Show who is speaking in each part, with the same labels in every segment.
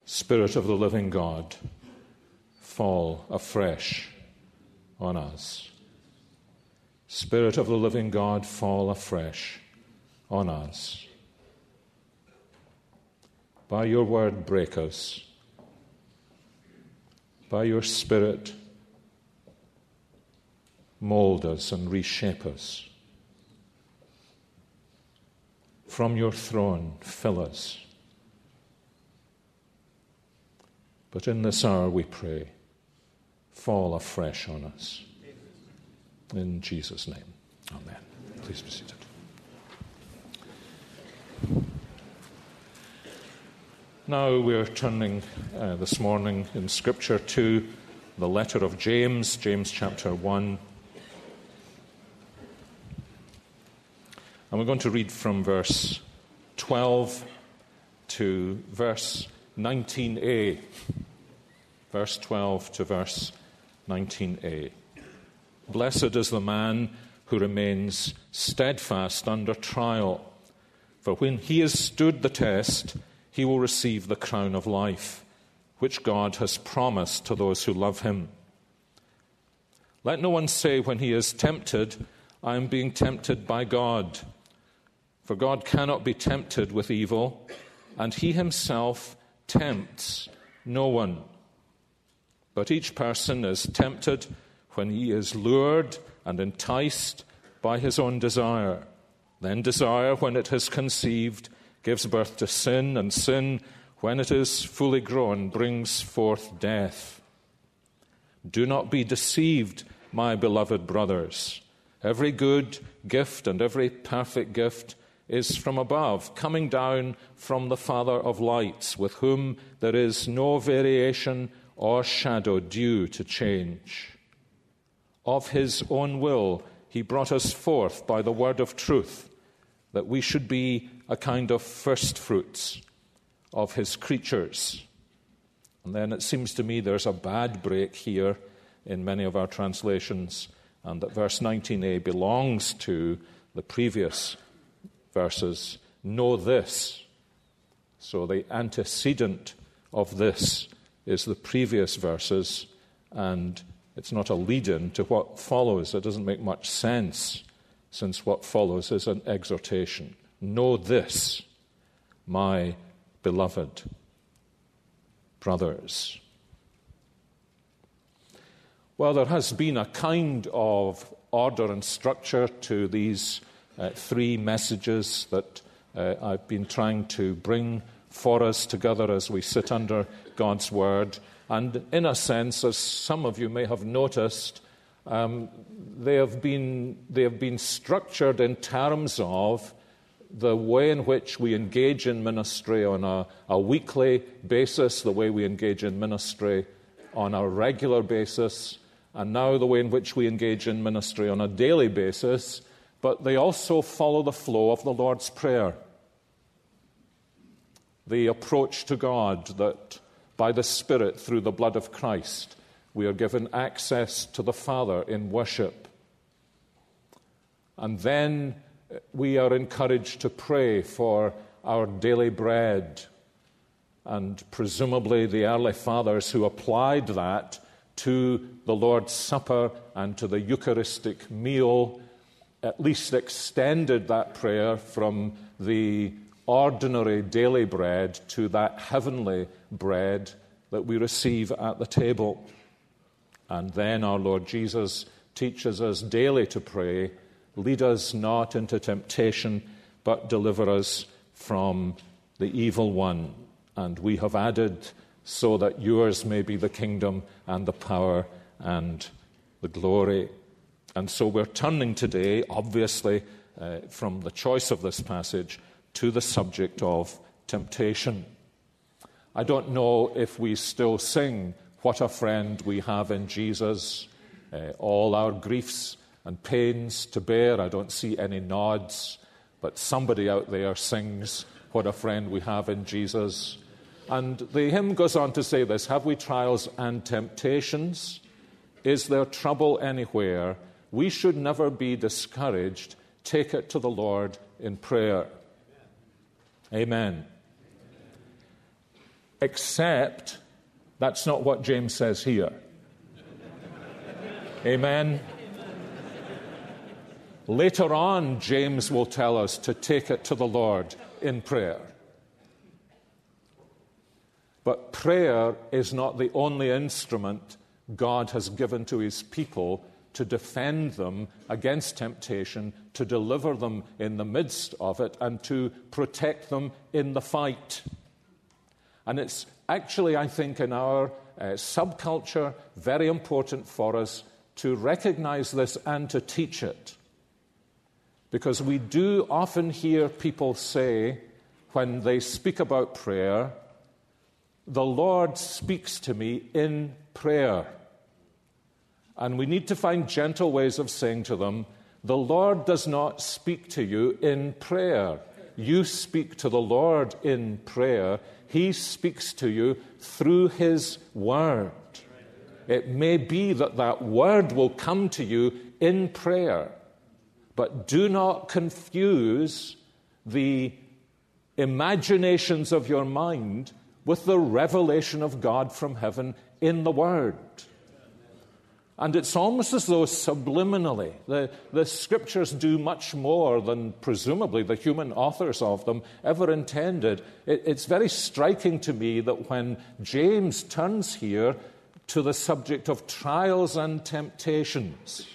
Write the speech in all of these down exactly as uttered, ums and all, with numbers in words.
Speaker 1: Spirit of the living God, fall afresh on us. Spirit of the living God, fall afresh on us. By your word, break us. By your Spirit, mold us and reshape us. From your throne, fill us. But in this hour, we pray, fall afresh on us. In Jesus' name, amen. Please be seated. Now we're turning uh, this morning in Scripture to the letter of James, James chapter one. And we're going to read from verse twelve to verse nineteen a. Verse twelve to verse nineteen a. Blessed is the man who remains steadfast under trial, for when he has stood the test, he will receive the crown of life, which God has promised to those who love him. Let no one say when he is tempted, I am being tempted by God. For God cannot be tempted with evil, and he himself tempts no one. But each person is tempted when he is lured and enticed by his own desire. Then desire, when it has conceived, gives birth to sin, and sin, when it is fully grown, brings forth death. Do not be deceived, my beloved brothers. Every good gift and every perfect gift is from above, coming down from the Father of lights, with whom there is no variation or shadow due to change. Of his own will he brought us forth by the word of truth, that we should be a kind of first fruits of his creatures. And then it seems to me there's a bad break here in many of our translations, and that verse nineteen a belongs to the previous verses. Know this. So the antecedent of this is the previous verses, and it's not a lead-in to what follows. It doesn't make much sense, since what follows is an exhortation. Know this, my beloved brothers. Well, there has been a kind of order and structure to these uh, three messages that uh, I've been trying to bring for us together as we sit under God's Word. And in a sense, as some of you may have noticed, um, they have been they have been structured in terms of the way in which we engage in ministry on a, a weekly basis, the way we engage in ministry on a regular basis, and now the way in which we engage in ministry on a daily basis, but they also follow the flow of the Lord's Prayer. The approach to God that by the Spirit, through the blood of Christ, we are given access to the Father in worship. And then we are encouraged to pray for our daily bread. And presumably the early fathers who applied that to the Lord's Supper and to the Eucharistic meal at least extended that prayer from the ordinary daily bread to that heavenly bread that we receive at the table. And then our Lord Jesus teaches us daily to pray, lead us not into temptation, but deliver us from the evil one. And we have added, so that yours may be the kingdom and the power and the glory. And so we're turning today, obviously, uh, from the choice of this passage to the subject of temptation. I don't know if we still sing, "What a friend we have in Jesus," uh, all our griefs and pains to bear. I don't see any nods, but somebody out there sings, "What a friend we have in Jesus." And the hymn goes on to say this: have we trials and temptations? Is there trouble anywhere? We should never be discouraged. Take it to the Lord in prayer. Amen. Except that's not what James says here. Amen? Later on, James will tell us to take it to the Lord in prayer. But prayer is not the only instrument God has given to his people to defend them against temptation, to deliver them in the midst of it, and to protect them in the fight. And it's actually, I think, in our uh, subculture, very important for us to recognize this and to teach it. Because we do often hear people say, when they speak about prayer, the Lord speaks to me in prayer. And we need to find gentle ways of saying to them, the Lord does not speak to you in prayer. You speak to the Lord in prayer. He speaks to you through his word. It may be that that word will come to you in prayer, but do not confuse the imaginations of your mind with the revelation of God from heaven in the word. And it's almost as though subliminally, the, the scriptures do much more than presumably the human authors of them ever intended. It, it's very striking to me that when James turns here to the subject of trials and temptations,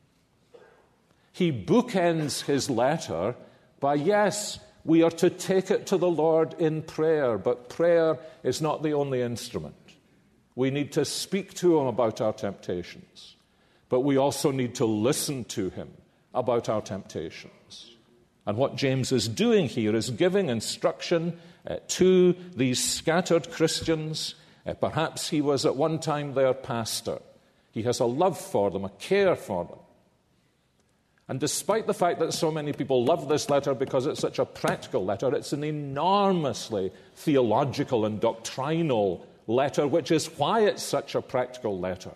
Speaker 1: he bookends his letter by, yes, we are to take it to the Lord in prayer, but prayer is not the only instrument. We need to speak to him about our temptations, but we also need to listen to him about our temptations. And what James is doing here is giving instruction uh, to these scattered Christians. Uh, perhaps he was at one time their pastor. He has a love for them, a care for them. And despite the fact that so many people love this letter because it's such a practical letter, it's an enormously theological and doctrinal letter, which is why it's such a practical letter.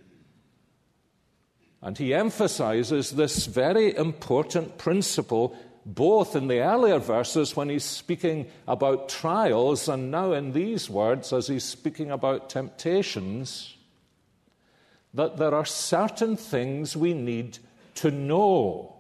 Speaker 1: And he emphasizes this very important principle both in the earlier verses when he's speaking about trials and now in these words as he's speaking about temptations, that there are certain things we need to know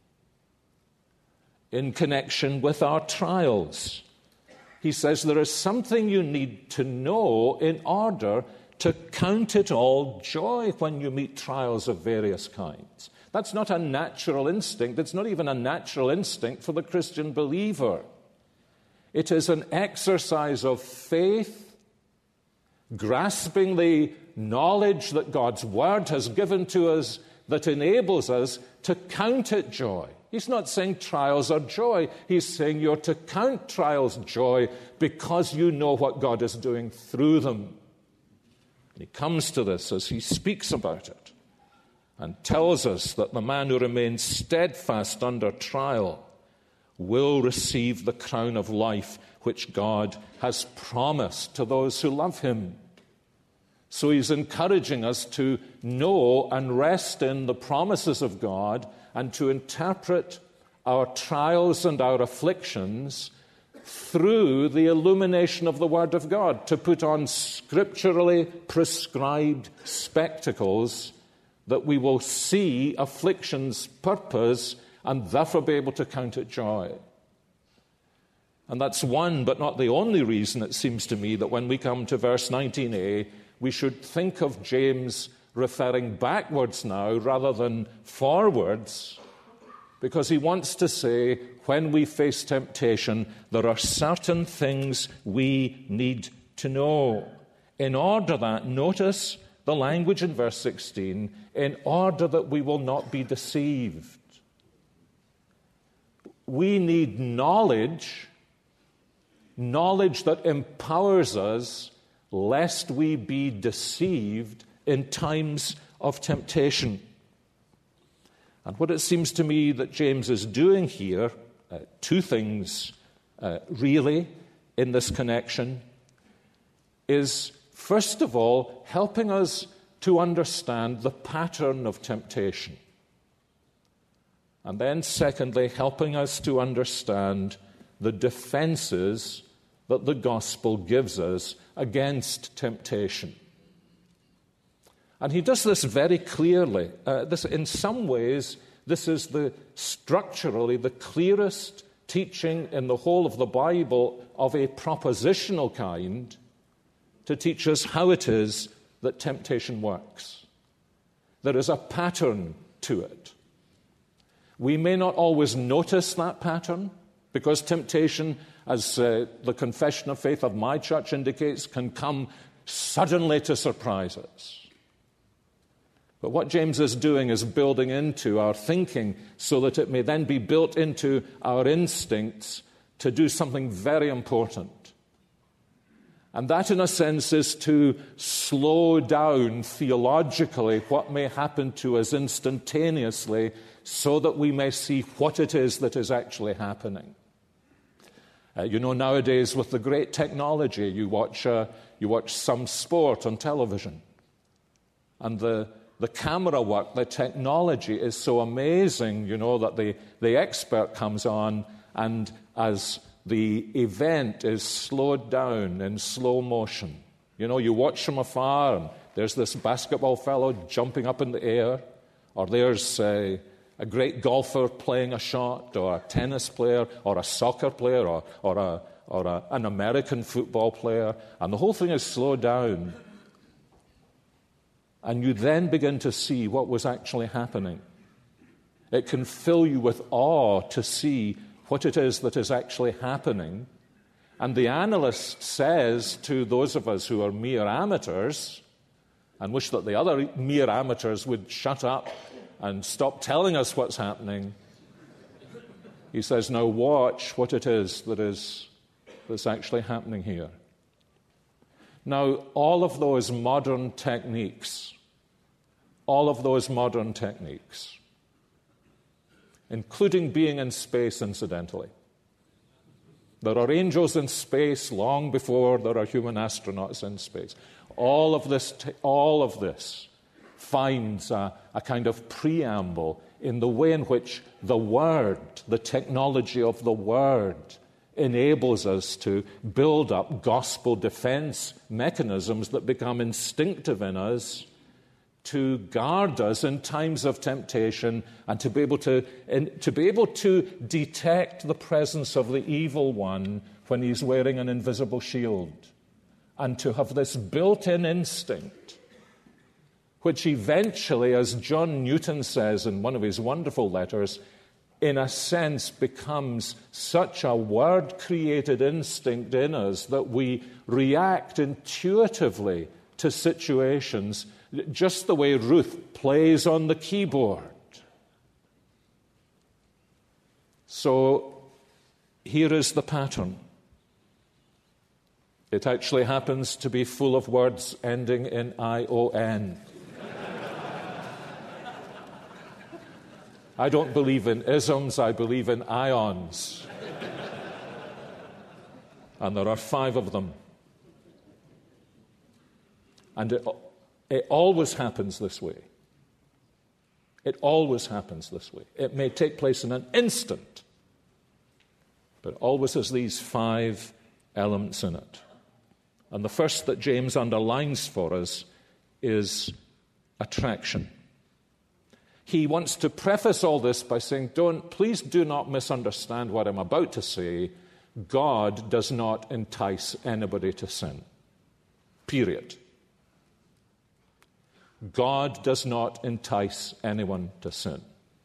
Speaker 1: in connection with our trials. He says there is something you need to know in order to count it all joy when you meet trials of various kinds. That's not a natural instinct. It's not even a natural instinct for the Christian believer. It is an exercise of faith, grasping the knowledge that God's Word has given to us that enables us to count it joy. He's not saying trials are joy. He's saying you're to count trials joy because you know what God is doing through them. And he comes to this as he speaks about it and tells us that the man who remains steadfast under trial will receive the crown of life which God has promised to those who love him. So he's encouraging us to know and rest in the promises of God and to interpret our trials and our afflictions through the illumination of the Word of God, to put on scripturally prescribed spectacles that we will see affliction's purpose and therefore be able to count it joy. And that's one, but not the only reason, it seems to me, that when we come to verse nineteen a, we should think of James referring backwards now rather than forwards, because he wants to say, when we face temptation, there are certain things we need to know. In order that, notice the language in verse sixteen, in order that we will not be deceived. We need knowledge, knowledge that empowers us lest we be deceived in times of temptation. And what it seems to me that James is doing here, uh, two things uh, really in this connection, is first of all helping us to understand the pattern of temptation. And then secondly, helping us to understand the defenses that the gospel gives us against temptation. And he does this very clearly. Uh, this, in some ways, this is the structurally the clearest teaching in the whole of the Bible of a propositional kind to teach us how it is that temptation works. There is a pattern to it. We may not always notice that pattern because temptation, as uh, the Confession of Faith of my church indicates, can come suddenly to surprise us. But what James is doing is building into our thinking so that it may then be built into our instincts to do something very important. And that, in a sense, is to slow down theologically what may happen to us instantaneously so that we may see what it is that is actually happening. Uh, you know, nowadays with the great technology, you watch, uh, you watch some sport on television, and the The camera work, the technology is so amazing, you know, that the, the expert comes on, and as the event is slowed down in slow motion, you know, you watch from afar, and there's this basketball fellow jumping up in the air, or there's a, a great golfer playing a shot, or a tennis player, or a soccer player, or, or, a, or a, an American football player, and the whole thing is slowed down. And you then begin to see what was actually happening. It can fill you with awe to see what it is that is actually happening. And the analyst says to those of us who are mere amateurs, and wish that the other mere amateurs would shut up and stop telling us what's happening, he says, now watch what it is that is that's actually happening here. Now, all of those modern techniques, all of those modern techniques, including being in space, incidentally. There are angels in space long before there are human astronauts in space. All of this, all of this finds a, a kind of preamble in the way in which the Word, the technology of the Word, enables us to build up gospel defense mechanisms that become instinctive in us to guard us in times of temptation and to be able to, in, to be able to detect the presence of the evil one when he's wearing an invisible shield, and to have this built-in instinct, which eventually, as John Newton says in one of his wonderful letters, in a sense becomes such a word-created instinct in us that we react intuitively to situations just the way Ruth plays on the keyboard. So here is the pattern. It actually happens to be full of words ending in I O N. I don't believe in isms, I believe in ions. And there are five of them. And it, it always happens this way. It always happens this way. It may take place in an instant, but always has these five elements in it. And the first that James underlines for us is attraction. He wants to preface all this by saying, "Don't, please do not misunderstand what I'm about to say. God does not entice anybody to sin. Period. God does not entice anyone to sin."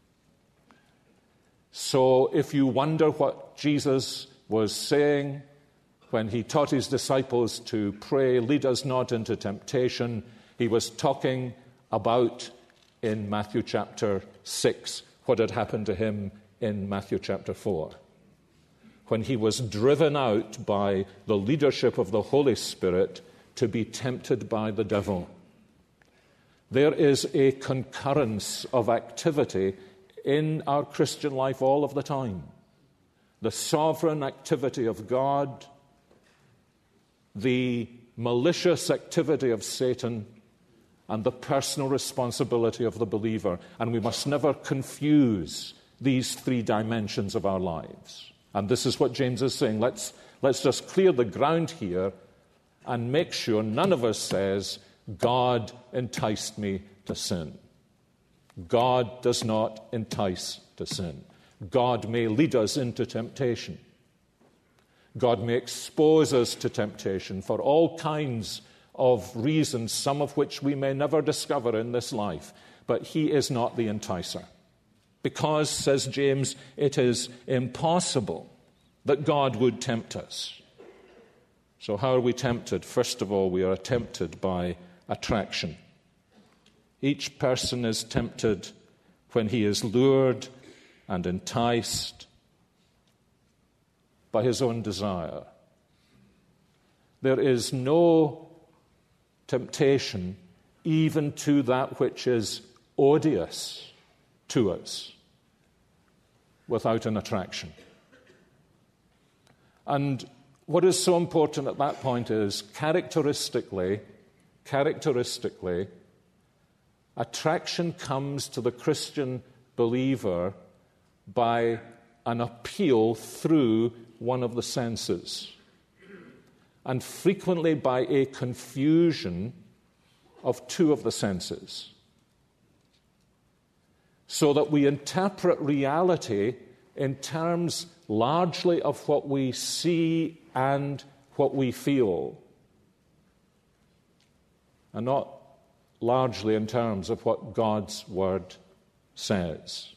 Speaker 1: So if you wonder what Jesus was saying when he taught his disciples to pray, "Lead us not into temptation," he was talking about, in Matthew chapter six, what had happened to him in Matthew chapter four, when he was driven out by the leadership of the Holy Spirit to be tempted by the devil. There is a concurrence of activity in our Christian life all of the time. The sovereign activity of God, the malicious activity of Satan, and the personal responsibility of the believer. And we must never confuse these three dimensions of our lives. And this is what James is saying. Let's, Let's just clear the ground here and make sure none of us says, God enticed me to sin. God does not entice to sin. God may lead us into temptation. God may expose us to temptation for all kinds of reasons, some of which we may never discover in this life. But he is not the enticer. Because, says James, it is impossible that God would tempt us. So how are we tempted? First of all, we are tempted by attraction. Each person is tempted when he is lured and enticed by his own desire. There is no temptation even to that which is odious to us without an attraction. And what is so important at that point is characteristically, characteristically, attraction comes to the Christian believer by an appeal through one of the senses, and frequently by a confusion of two of the senses, so that we interpret reality in terms largely of what we see and what we feel, and not largely in terms of what God's Word says.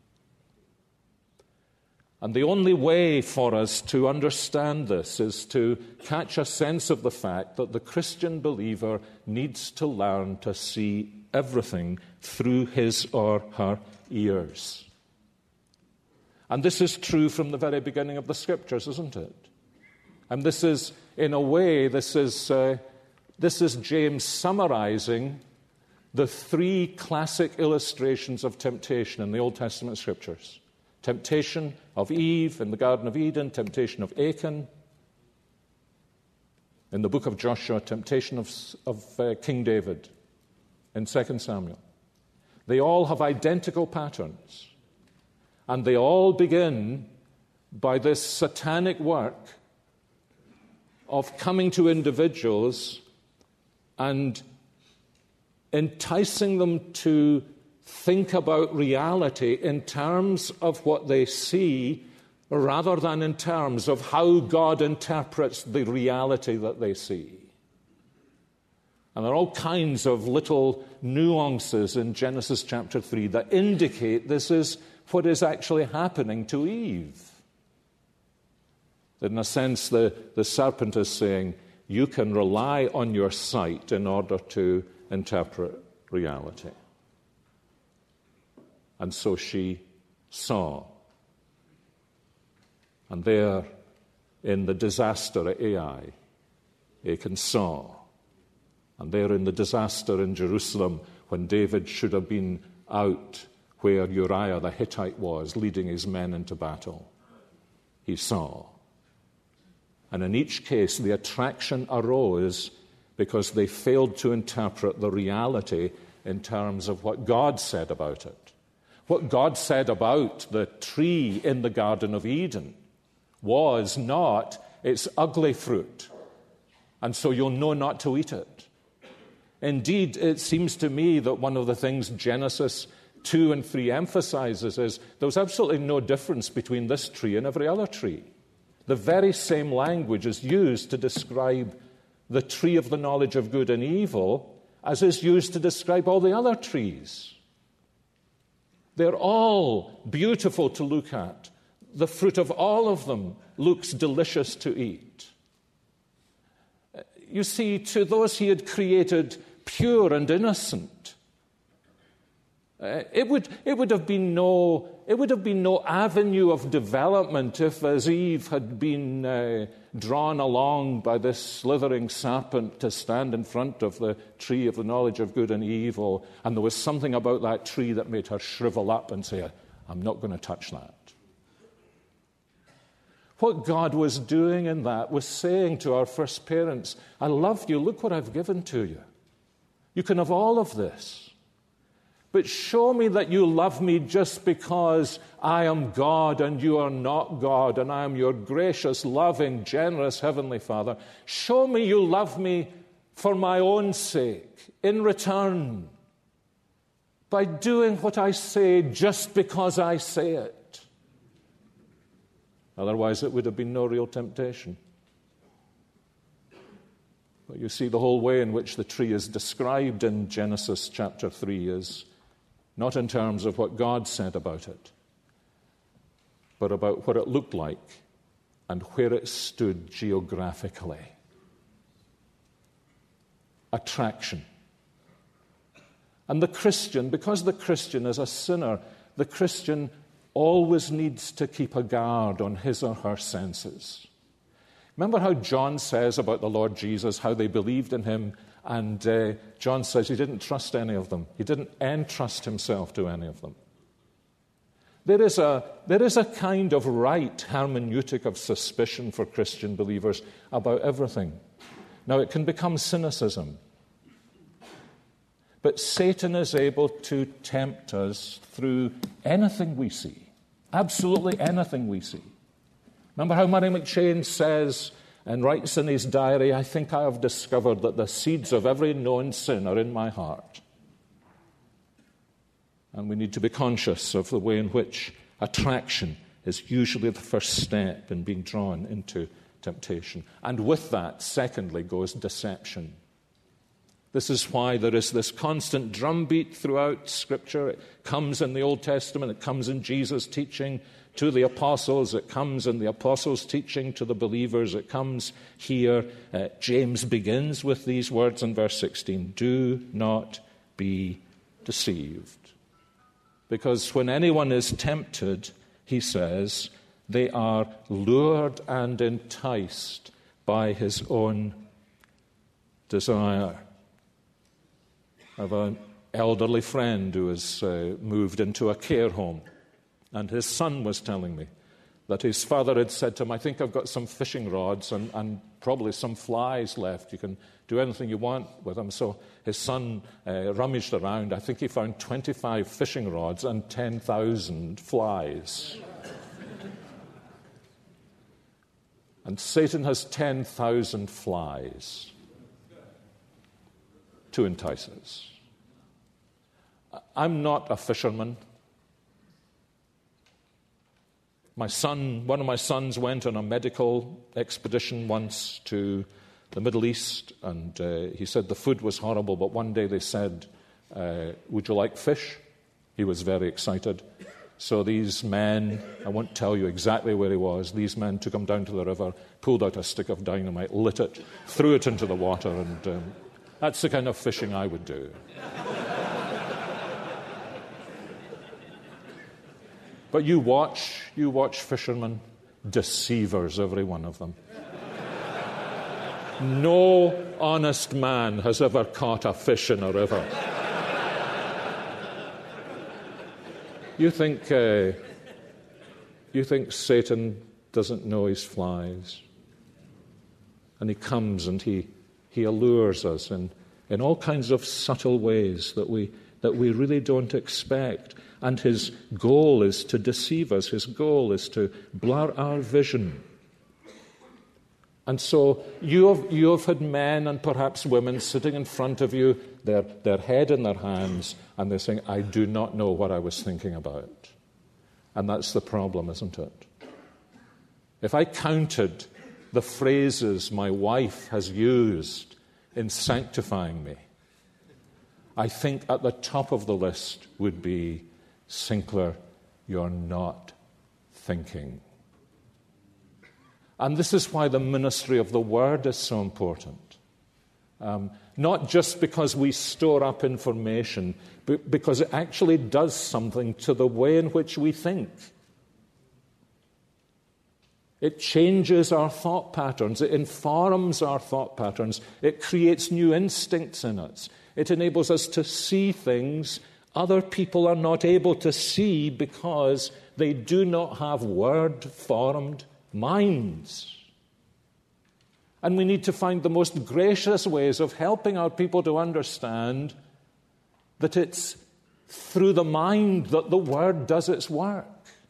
Speaker 1: And the only way for us to understand this is to catch a sense of the fact that the Christian believer needs to learn to see everything through his or her ears. And this is true from the very beginning of the Scriptures, isn't it? And this is, in a way, this is, uh, this is James summarizing the three classic illustrations of temptation in the Old Testament Scriptures. Temptation of Eve in the Garden of Eden, temptation of Achan in the book of Joshua, temptation of, of uh, King David in Second Samuel. They all have identical patterns, and they all begin by this satanic work of coming to individuals and enticing them to think about reality in terms of what they see rather than in terms of how God interprets the reality that they see. And there are all kinds of little nuances in Genesis chapter three that indicate this is what is actually happening to Eve. In a sense, the, the serpent is saying, you can rely on your sight in order to interpret reality. And so she saw. And there, in the disaster at Ai, Achan saw. And there in the disaster in Jerusalem, when David should have been out where Uriah the Hittite was, leading his men into battle, he saw. And in each case, the attraction arose because they failed to interpret the reality in terms of what God said about it. What God said about the tree in the Garden of Eden was not, it's ugly fruit, and so you'll know not to eat it. Indeed, it seems to me that one of the things Genesis two and three emphasizes is there's absolutely no difference between this tree and every other tree. The very same language is used to describe the tree of the knowledge of good and evil as is used to describe all the other trees. They're all beautiful to look at. The fruit of all of them looks delicious to eat. You see, to those he had created pure and innocent, uh, it would it would have been no it would have been no avenue of development if, as Eve had been uh, drawn along by this slithering serpent to stand in front of the tree of the knowledge of good and evil, and there was something about that tree that made her shrivel up and say, I'm not going to touch that. What God was doing in that was saying to our first parents, I love you, look what I've given to you. You can have all of this. But show me that you love me just because I am God and you are not God, and I am your gracious, loving, generous Heavenly Father. Show me you love me for my own sake, in return, by doing what I say just because I say it. Otherwise, it would have been no real temptation. But you see, the whole way in which the tree is described in Genesis chapter three is not in terms of what God said about it, but about what it looked like and where it stood geographically. Attraction. And the Christian, because the Christian is a sinner, the Christian always needs to keep a guard on his or her senses. Remember how John says about the Lord Jesus, how they believed in him, and uh, John says he didn't trust any of them. He didn't entrust himself to any of them. There is a, there is a kind of right hermeneutic of suspicion for Christian believers about everything. Now, it can become cynicism. But Satan is able to tempt us through anything we see. Absolutely anything we see. Remember how Murray McCheyne says and writes in his diary, I think I have discovered that the seeds of every known sin are in my heart. And we need to be conscious of the way in which attraction is usually the first step in being drawn into temptation. And with that, secondly, goes deception. This is why there is this constant drumbeat throughout Scripture. It comes in the Old Testament, it comes in Jesus' teaching to the apostles, it comes in the apostles' teaching to the believers, it comes here. Uh, James begins with these words in verse sixteen, do not be deceived. Because when anyone is tempted, he says, they are lured and enticed by his own desire. I have an elderly friend who has uh, moved into a care home, and his son was telling me that his father had said to him, I think I've got some fishing rods and, and probably some flies left. You can do anything you want with them. So his son uh, rummaged around. I think he found twenty-five fishing rods and ten thousand flies. And Satan has ten thousand flies to entice us. I'm not a fisherman. My son, one of my sons went on a medical expedition once to the Middle East, and uh, he said the food was horrible, but one day they said, uh, would you like fish? He was very excited. So these men, I won't tell you exactly where he was, these men took him down to the river, pulled out a stick of dynamite, lit it, threw it into the water, and um, that's the kind of fishing I would do. But you watch, you watch fishermen, deceivers, every one of them. No honest man has ever caught a fish in a river. You think, uh, you think Satan doesn't know his flies? And he comes and he, he allures us in, in all kinds of subtle ways that we, that we really don't expect. And his goal is to deceive us. His goal is to blur our vision. And so you have, you have had men and perhaps women sitting in front of you, their, their head in their hands, and they're saying, I do not know what I was thinking about. And that's the problem, isn't it? If I counted the phrases my wife has used in sanctifying me, I think at the top of the list would be, Sinclair, you're not thinking. And this is why the ministry of the Word is so important. Um, not just because we store up information, but because it actually does something to the way in which we think. It changes our thought patterns. It informs our thought patterns. It creates new instincts in us. It enables us to see things other people are not able to see because they do not have word-formed minds. And we need to find the most gracious ways of helping our people to understand that it's through the mind that the Word does its work.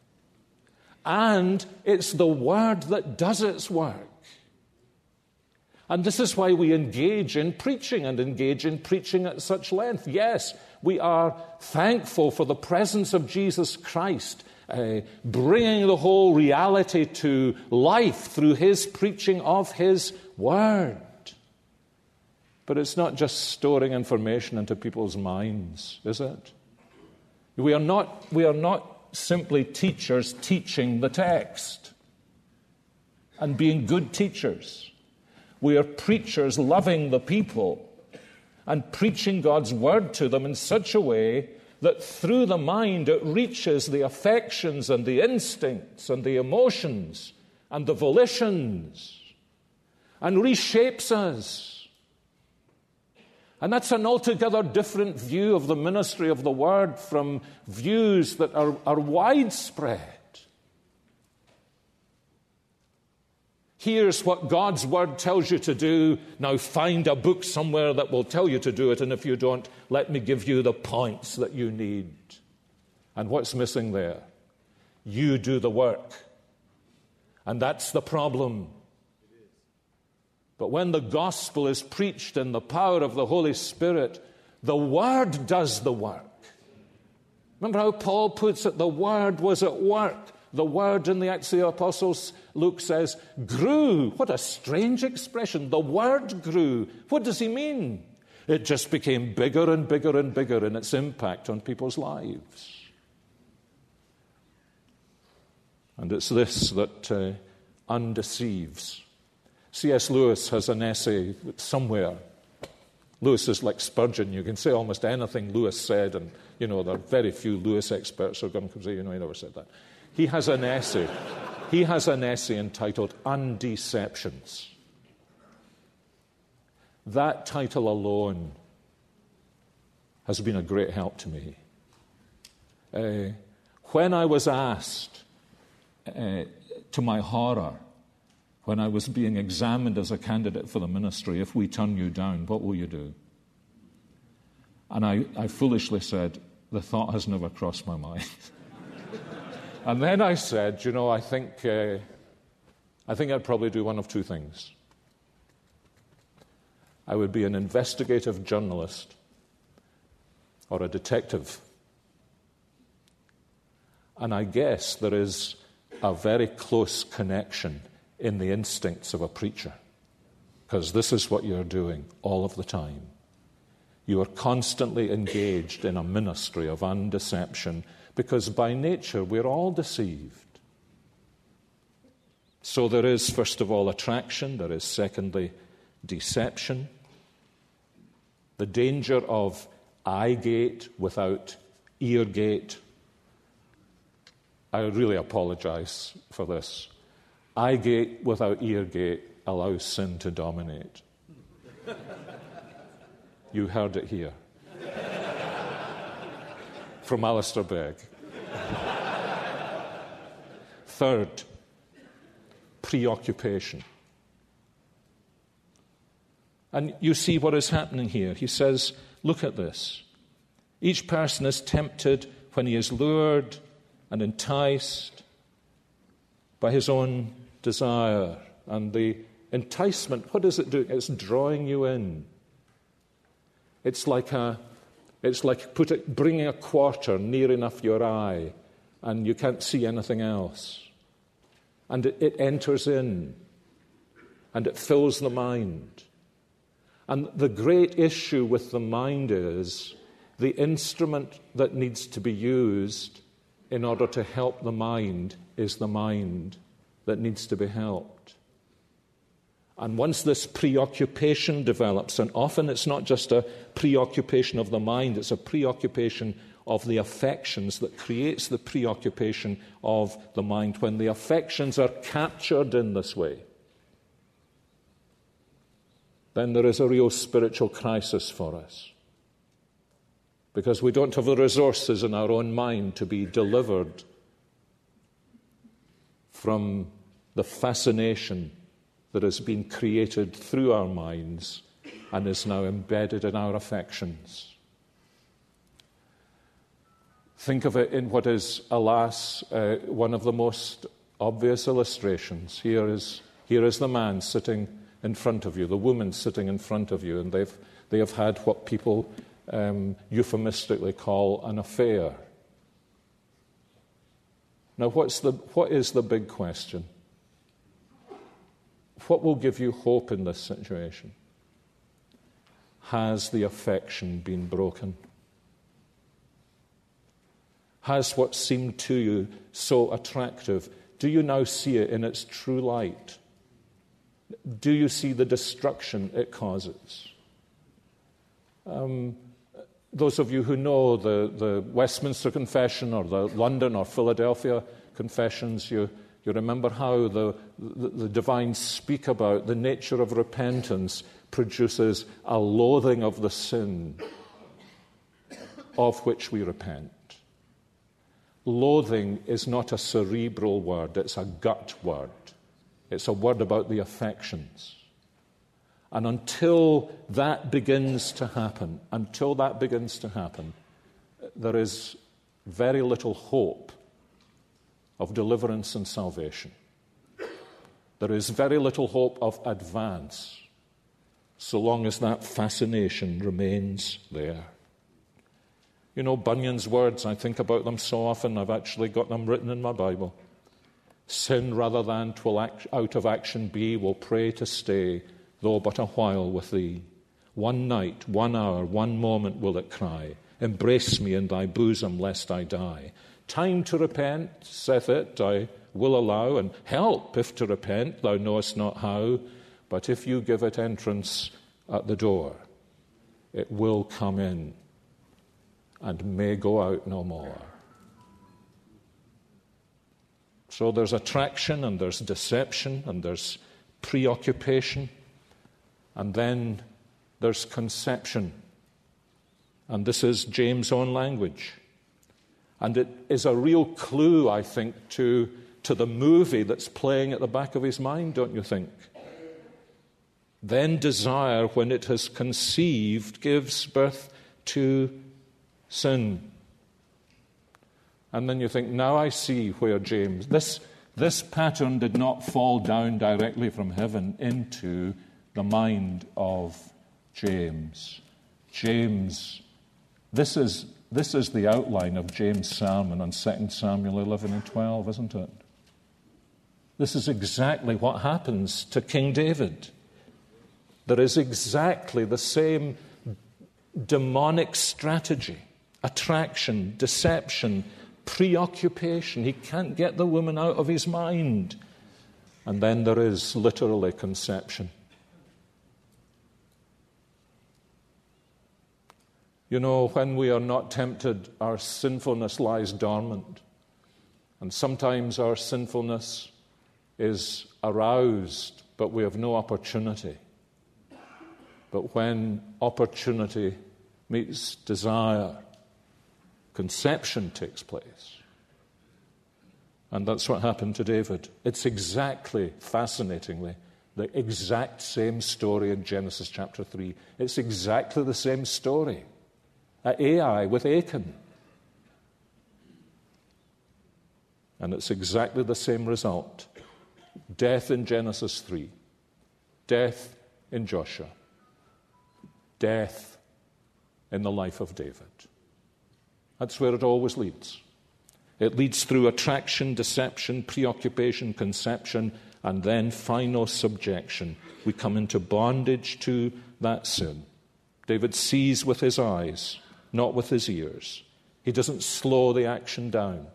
Speaker 1: And it's the Word that does its work. And this is why we engage in preaching and engage in preaching at such length. Yes, we are thankful for the presence of Jesus Christ, uh, bringing the whole reality to life through his preaching of his Word. But it's not just storing information into people's minds, is it? We are not, we are not simply teachers teaching the text and being good teachers. We are preachers loving the people and preaching God's Word to them in such a way that through the mind it reaches the affections and the instincts and the emotions and the volitions and reshapes us. And that's an altogether different view of the ministry of the Word from views that are, are widespread. Here's what God's Word tells you to do. Now find a book somewhere that will tell you to do it, and if you don't, let me give you the points that you need. And what's missing there? You do the work. And that's the problem. But when the gospel is preached in the power of the Holy Spirit, the Word does the work. Remember how Paul puts it? The Word was at work. The Word in the Acts of the Apostles, Luke says, grew. What a strange expression. The Word grew. What does he mean? It just became bigger and bigger and bigger in its impact on people's lives. And it's this that uh, undeceives. C S Lewis has an essay somewhere. Lewis is like Spurgeon. You can say almost anything Lewis said, and, you know, there are very few Lewis experts who are going to say, you know, he never said that. He has an essay. He has an essay entitled Undeceptions. That title alone has been a great help to me. Uh, when I was asked, uh, to my horror, when I was being examined as a candidate for the ministry, if we turn you down, what will you do? And I, I foolishly said, the thought has never crossed my mind. And then I said, you know, I think uh, I think I'd probably do one of two things. I would be an investigative journalist or a detective. And I guess there is a very close connection in the instincts of a preacher, because this is what you're doing all of the time. You are constantly engaged in a ministry of undeception, because by nature we're all deceived. So there is, first of all, attraction. There is, secondly, deception. The danger of eye gate without ear gate. I really apologize for this. Eye gate without ear gate allows sin to dominate. You heard it here. From Alistair Begg. Third, preoccupation. And you see what is happening here. He says, look at this. Each person is tempted when he is lured and enticed by his own desire. And the enticement, what is it doing? It's drawing you in. It's like a It's like put it, bringing a quarter near enough your eye and you can't see anything else. And it, it enters in and it fills the mind. And the great issue with the mind is the instrument that needs to be used in order to help the mind is the mind that needs to be helped. And once this preoccupation develops, and often it's not just a preoccupation of the mind, it's a preoccupation of the affections that creates the preoccupation of the mind. When the affections are captured in this way, then there is a real spiritual crisis for us. Because we don't have the resources in our own mind to be delivered from the fascination that has been created through our minds and is now embedded in our affections. Think of it in what is, alas, uh, one of the most obvious illustrations. Here is, here is the man sitting in front of you, the woman sitting in front of you, and they've, they have had what people um, euphemistically call an affair. Now, what's the, what is the big question? What will give you hope in this situation? Has the affection been broken? Has what seemed to you so attractive, do you now see it in its true light? Do you see the destruction it causes? Um, those of you who know the, the Westminster Confession or the London or Philadelphia Confessions, you, you remember how the, the, the divines speak about the nature of repentance produces a loathing of the sin of which we repent. Loathing is not a cerebral word, it's a gut word. It's a word about the affections. And until that begins to happen, until that begins to happen, there is very little hope of deliverance and salvation. There is very little hope of advance, so long as that fascination remains there. You know, Bunyan's words, I think about them so often, I've actually got them written in my Bible. Sin rather than 'twill act, out of action be, will pray to stay, though but a while with thee. One night, one hour, one moment will it cry, embrace me in thy bosom, lest I die. Time to repent, saith it, I will allow, and help if to repent, thou knowest not how. But if you give it entrance at the door, it will come in and may go out no more. So there's attraction and there's deception and there's preoccupation, and then there's conception. And this is James' own language. And it is a real clue, I think, to, to the movie that's playing at the back of his mind, don't you think? Then desire, when it has conceived, gives birth to sin. And then you think, now I see where James, this, this pattern did not fall down directly from heaven into the mind of James. James, this is, this is the outline of James' sermon on Second Samuel eleven and twelve, isn't it? This is exactly what happens to King David. There is exactly the same demonic strategy, attraction, deception, preoccupation. He can't get the woman out of his mind. And then there is literally conception. You know, when we are not tempted, our sinfulness lies dormant. And sometimes our sinfulness is aroused, but we have no opportunity. But when opportunity meets desire, conception takes place. And that's what happened to David. It's exactly, fascinatingly, the exact same story in Genesis chapter three. It's exactly the same story at Ai with Achan. And it's exactly the same result. Death in Genesis three. Death in Joshua. Death in the life of David. That's where it always leads. It leads through attraction, deception, preoccupation, conception, and then final subjection. We come into bondage to that sin. David sees with his eyes, not with his ears. He doesn't slow the action down.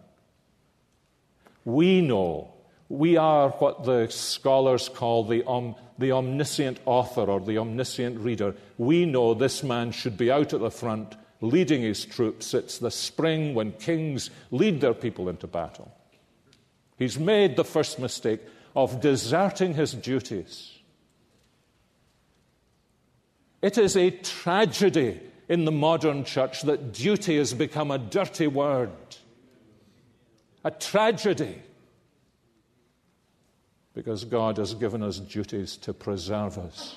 Speaker 1: We know, we are what the scholars call the, om, the omniscient author or the omniscient reader. We know this man should be out at the front leading his troops. It's the spring when kings lead their people into battle. He's made the first mistake of deserting his duties. It is a tragedy in the modern church that duty has become a dirty word. A tragedy. Because God has given us duties to preserve us.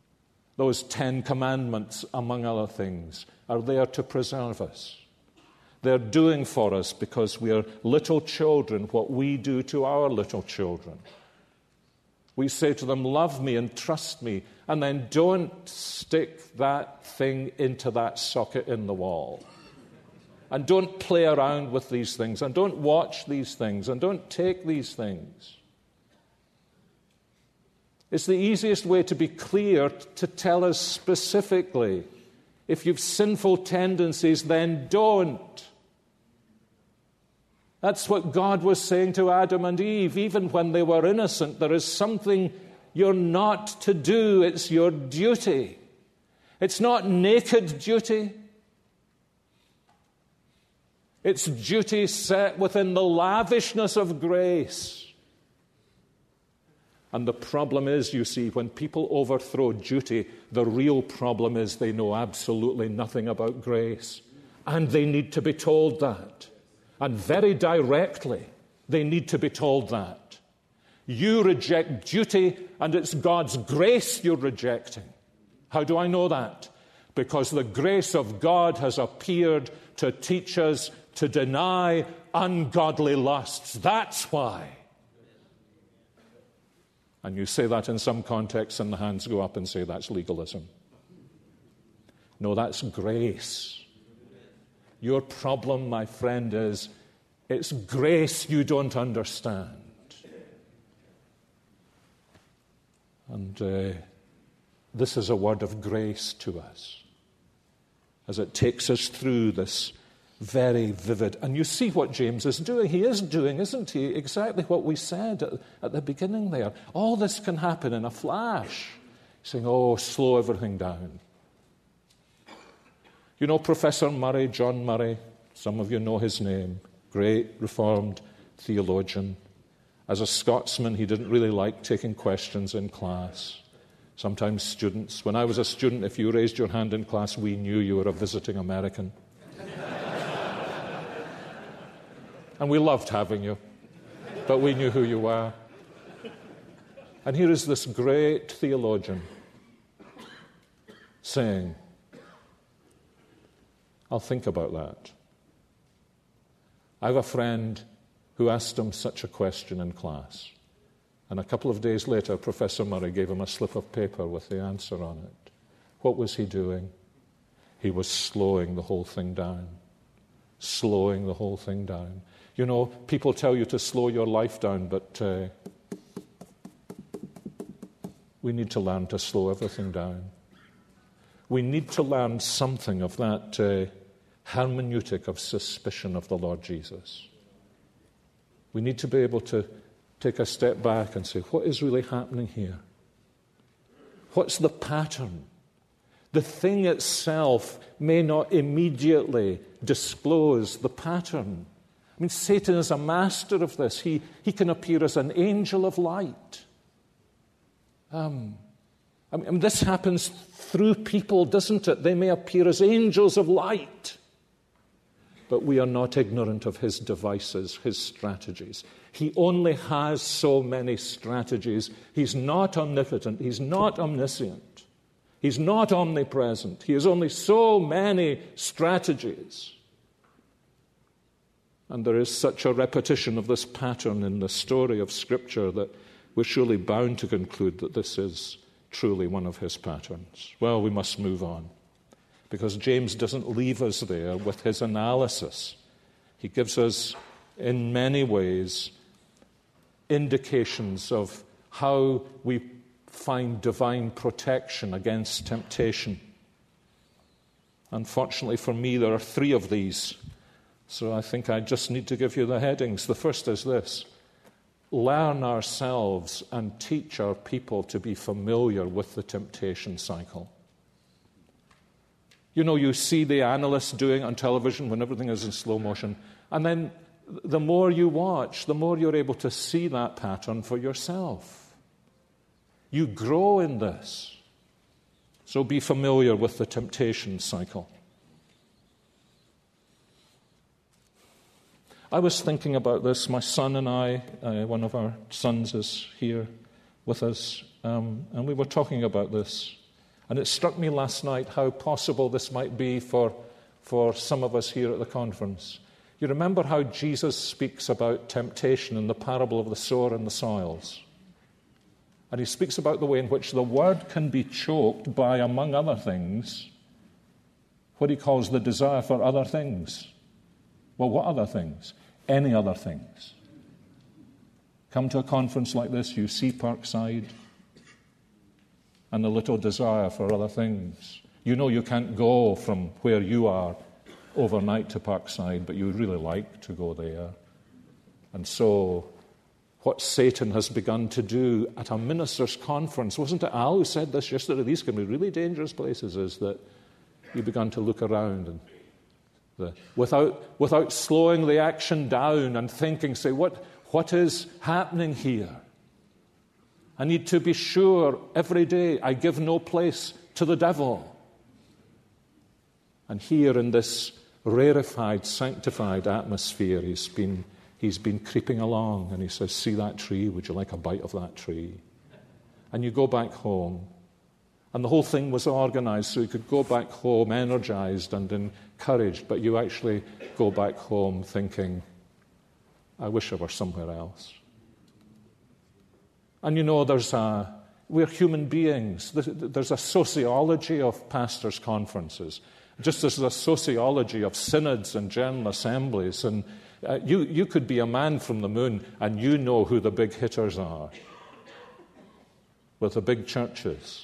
Speaker 1: Those Ten Commandments, among other things, are there to preserve us. They're doing for us, because we are little children, what we do to our little children. We say to them, love me and trust me, and then don't stick that thing into that socket in the wall. And don't play around with these things, and don't watch these things, and don't take these things. It's the easiest way to be clear, to tell us specifically, if you've sinful tendencies, then don't. That's what God was saying to Adam and Eve. Even when they were innocent, there is something you're not to do. It's your duty. It's not naked duty. It's duty set within the lavishness of grace. And the problem is, you see, when people overthrow duty, the real problem is they know absolutely nothing about grace. And they need to be told that. And very directly, they need to be told that. You reject duty, and it's God's grace you're rejecting. How do I know that? Because the grace of God has appeared to teach us to deny ungodly lusts. That's why. And you say that in some contexts, and the hands go up and say that's legalism. No, that's grace. Your problem, my friend, is it's grace you don't understand. And uh, this is a word of grace to us as it takes us through this very vivid. And you see what James is doing. He is doing, isn't he, exactly what we said at, at the beginning there. All this can happen in a flash. He's saying, oh, slow everything down. You know Professor Murray, John Murray, some of you know his name, great Reformed theologian. As a Scotsman, he didn't really like taking questions in class. Sometimes students, when I was a student, if you raised your hand in class, we knew you were a visiting American. And we loved having you, but we knew who you were. And here is this great theologian saying, I'll think about that. I have a friend who asked him such a question in class. And a couple of days later, Professor Murray gave him a slip of paper with the answer on it. What was he doing? He was slowing the whole thing down. Slowing the whole thing down. You know, people tell you to slow your life down, but uh, we need to learn to slow everything down. We need to learn something of that uh, hermeneutic of suspicion of the Lord Jesus. We need to be able to take a step back and say, what is really happening here? What's the pattern? The thing itself may not immediately disclose the pattern. I mean, Satan is a master of this. He, he can appear as an angel of light. Um, I mean, this happens through people, doesn't it? They may appear as angels of light. But we are not ignorant of his devices, his strategies. He only has so many strategies. He's not omnipotent. He's not omniscient. He's not omnipresent. He has only so many strategies. And there is such a repetition of this pattern in the story of Scripture that we're surely bound to conclude that this is truly one of his patterns. Well, we must move on, because James doesn't leave us there with his analysis. He gives us, in many ways, indications of how we find divine protection against temptation. Unfortunately for me, there are three of these, so I think I just need to give you the headings. The first is this: learn ourselves and teach our people to be familiar with the temptation cycle. You know, you see the analysts doing it on television when everything is in slow motion, and then the more you watch, the more you're able to see that pattern for yourself. You grow in this. So be familiar with the temptation cycle. I was thinking about this. My son and I, uh, one of our sons is here with us, um, and we were talking about this. And it struck me last night how possible this might be for for some of us here at the conference. You remember how Jesus speaks about temptation in the parable of the sower and the soils. And he speaks about the way in which the word can be choked by, among other things, what he calls the desire for other things. Well, what other things? Any other things. Come to a conference like this, you see Parkside, and the little desire for other things. You know you can't go from where you are overnight to Parkside, but you would really like to go there. And so, what Satan has begun to do at a minister's conference, wasn't it Al who said this yesterday, these can be really dangerous places, is that you begun to look around and the, without, without slowing the action down and thinking, say, what, what is happening here? I need to be sure every day I give no place to the devil. And here in this rarefied, sanctified atmosphere, he's been, he's been creeping along, and he says, see that tree? Would you like a bite of that tree? And you go back home. And the whole thing was organized so you could go back home energized and encouraged, but you actually go back home thinking, I wish I were somewhere else. And you know, there's a, we're human beings. There's a sociology of pastors' conferences, just as there's a sociology of synods and general assemblies. And uh, you, you could be a man from the moon and you know who the big hitters are with the big churches.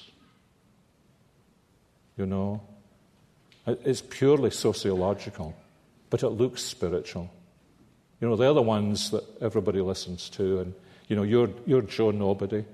Speaker 1: You know, it's purely sociological, but it looks spiritual. You know, they're the ones that everybody listens to, and you know, you're you're Joe Nobody,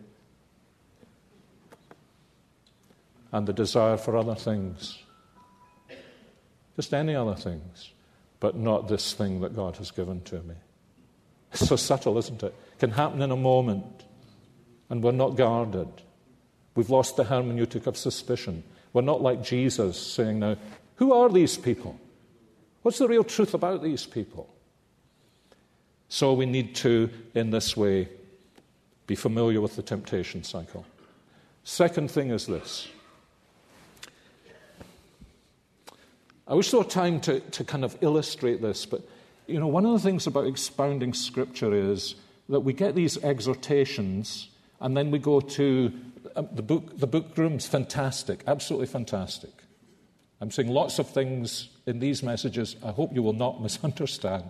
Speaker 1: and the desire for other things, just any other things, but not this thing that God has given to me. It's so subtle, isn't it? It can happen in a moment, and we're not guarded. We've lost the hermeneutic of suspicion. We're not like Jesus saying now, who are these people? What's the real truth about these people? So we need to, in this way, be familiar with the temptation cycle. Second thing is this. I wish there were time to, to kind of illustrate this, but you know, one of the things about expounding Scripture is that we get these exhortations, and then we go to Um, the book, the book room's fantastic, absolutely fantastic. I'm saying lots of things in these messages I hope you will not misunderstand.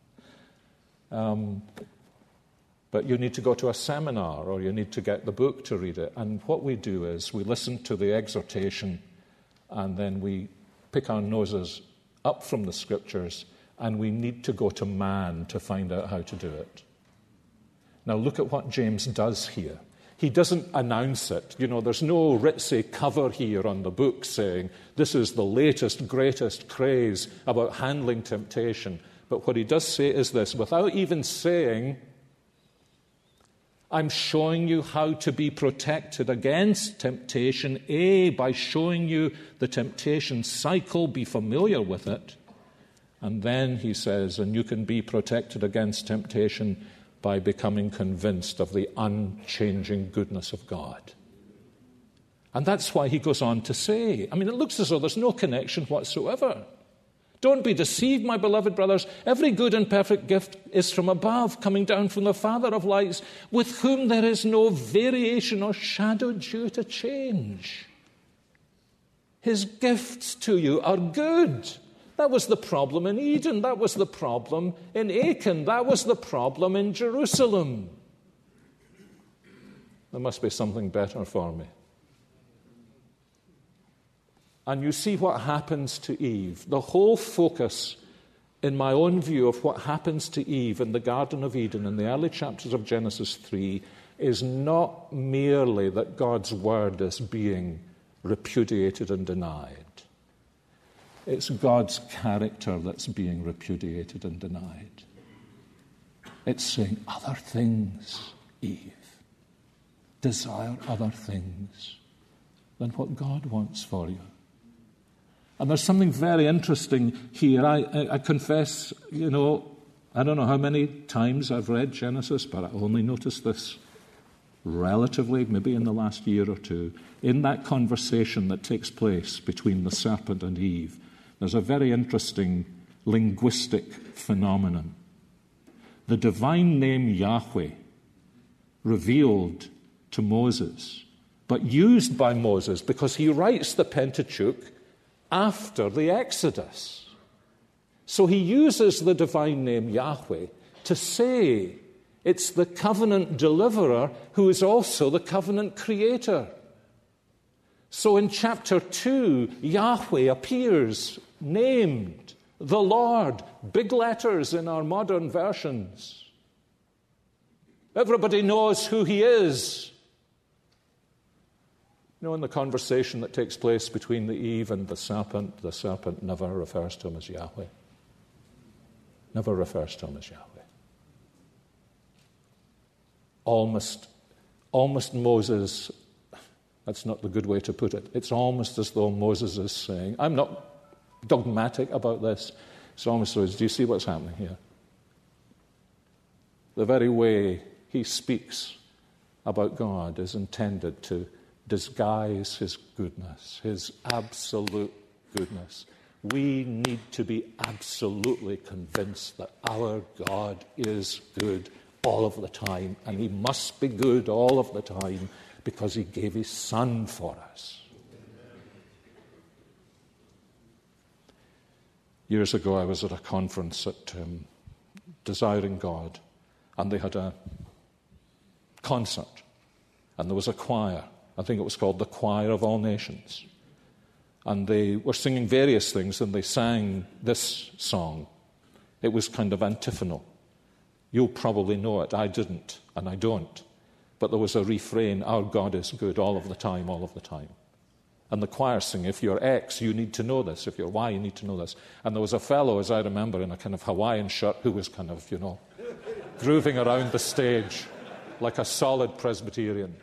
Speaker 1: Um, but you need to go to a seminar or you need to get the book to read it. And what we do is we listen to the exhortation and then we pick our noses up from the Scriptures and we need to go to man to find out how to do it. Now look at what James does here. He doesn't announce it. You know, there's no ritzy cover here on the book saying, this is the latest, greatest craze about handling temptation. But what he does say is this, without even saying, I'm showing you how to be protected against temptation, A, by showing you the temptation cycle, be familiar with it. And then he says, and you can be protected against temptation by becoming convinced of the unchanging goodness of God. And that's why he goes on to say, I mean, it looks as though there's no connection whatsoever. Don't be deceived, my beloved brothers. Every good and perfect gift is from above, coming down from the Father of lights, with whom there is no variation or shadow due to change. His gifts to you are good. That was the problem in Eden. That was the problem in Achan. That was the problem in Jerusalem. There must be something better for me. And you see what happens to Eve. The whole focus, in my own view, of what happens to Eve in the Garden of Eden in the early chapters of Genesis three is not merely that God's word is being repudiated and denied. It's God's character that's being repudiated and denied. It's saying other things, Eve. Desire other things than what God wants for you. And there's something very interesting here. I, I, I confess, you know, I don't know how many times I've read Genesis, but I only noticed this relatively, maybe in the last year or two, in that conversation that takes place between the serpent and Eve. there's a very interesting linguistic phenomenon. The divine name Yahweh, revealed to Moses, but used by Moses because he writes the Pentateuch after the Exodus. So he uses the divine name Yahweh to say it's the covenant deliverer who is also the covenant creator. So in chapter two, Yahweh appears named, the Lord, big letters in our modern versions. Everybody knows who he is. You know, in the conversation that takes place between the Eve and the serpent, the serpent never refers to him as Yahweh. Never refers to him as Yahweh. Almost, almost Moses, that's not the good way to put it. It's almost as though Moses is saying, I'm not dogmatic about this. It's almost as, do you see what's happening here? The very way he speaks about God is intended to disguise his goodness, his absolute goodness. We need to be absolutely convinced that our God is good all of the time, and he must be good all of the time because he gave his Son for us. Years ago, I was at a conference at um, Desiring God, and they had a concert, and there was a choir. I think it was called the Choir of All Nations. And they were singing various things, and they sang this song. It was kind of antiphonal. You'll probably know it. I didn't, and I don't. But there was a refrain, our God is good all of the time, all of the time. And the choir sing, if you're X, you need to know this. If you're Y, you need to know this. And there was a fellow, as I remember, in a kind of Hawaiian shirt who was kind of, you know, grooving around the stage like a solid Presbyterian.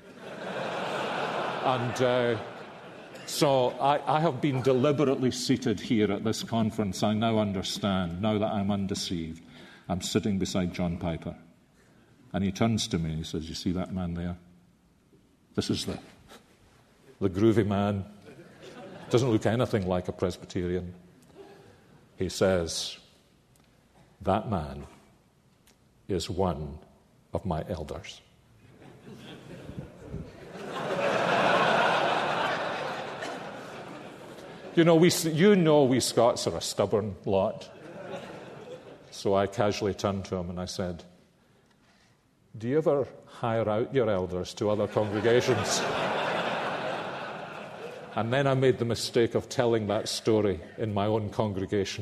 Speaker 1: And uh, so I, I have been deliberately seated here at this conference. I now understand, now that I'm undeceived. I'm sitting beside John Piper. And he turns to me and he says, you see that man there? This is the, the groovy man. Doesn't look anything like a Presbyterian. He says, that man is one of my elders. You know, we, you know we Scots are a stubborn lot. So I casually turned to him and I said, do you ever hire out your elders to other congregations? And then I made the mistake of telling that story in my own congregation.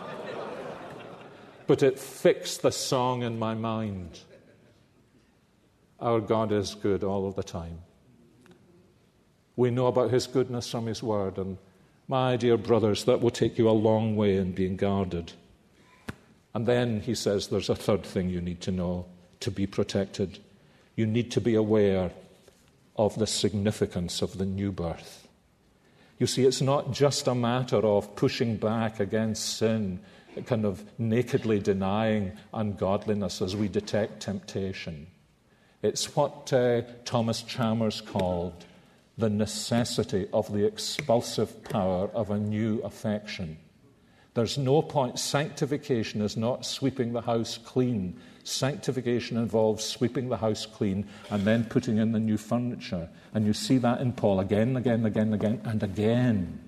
Speaker 1: But it fixed the song in my mind. Our God is good all of the time. We know about his goodness from his word, and my dear brothers, that will take you a long way in being guarded. And then he says there's a third thing you need to know to be protected. You need to be aware of the significance of the new birth. You see, it's not just a matter of pushing back against sin, kind of nakedly denying ungodliness as we detect temptation. It's what uh, Thomas Chalmers called the necessity of the expulsive power of a new affection. There's no point. Sanctification is not sweeping the house clean. Sanctification involves sweeping the house clean and then putting in the new furniture. And you see that in Paul again, again, again, again, and again.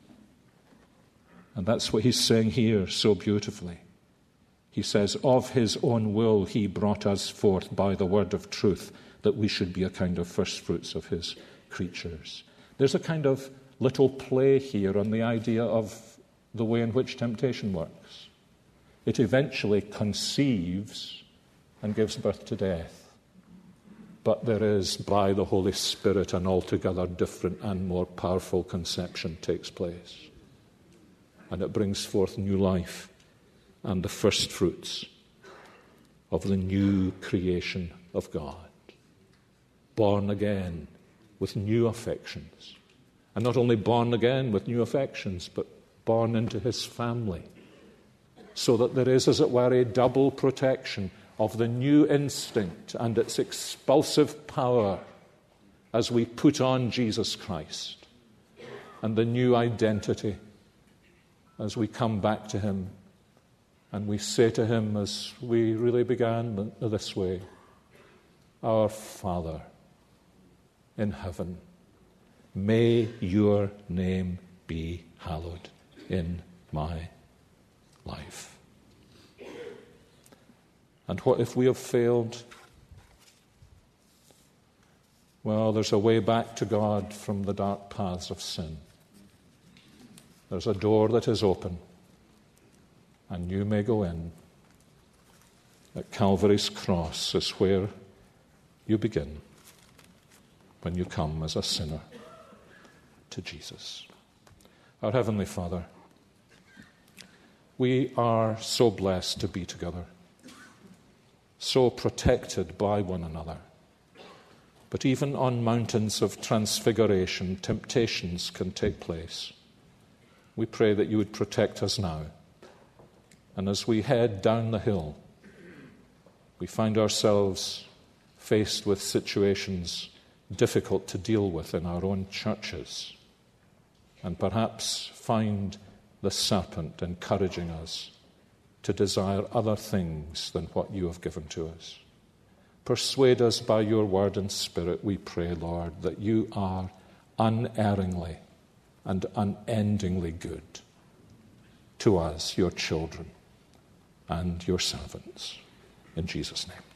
Speaker 1: And that's what he's saying here so beautifully. He says, of his own will he brought us forth by the word of truth, that we should be a kind of first fruits of his creatures. There's a kind of little play here on the idea of the way in which temptation works. It eventually conceives and gives birth to death. But there is, by the Holy Spirit, an altogether different and more powerful conception takes place. And it brings forth new life and the first fruits of the new creation of God. Born again with new affections. And not only born again with new affections, but born into his family. So that there is, as it were, a double protection of the new instinct and its expulsive power as we put on Jesus Christ, and the new identity as we come back to him and we say to him, as we really began this way, Our Father in heaven, may your name be hallowed in my life. And what if we have failed? Well, there's a way back to God from the dark paths of sin. There's a door that is open, and you may go in. At Calvary's cross is where you begin when you come as a sinner to Jesus. Our Heavenly Father, we are so blessed to be together, so protected by one another. But even on mountains of transfiguration, temptations can take place. We pray that you would protect us now. And as we head down the hill, we find ourselves faced with situations difficult to deal with in our own churches, and perhaps find the serpent encouraging us to desire other things than what you have given to us. Persuade us by your word and spirit, we pray, Lord, that you are unerringly and unendingly good to us, your children and your servants. In Jesus' name.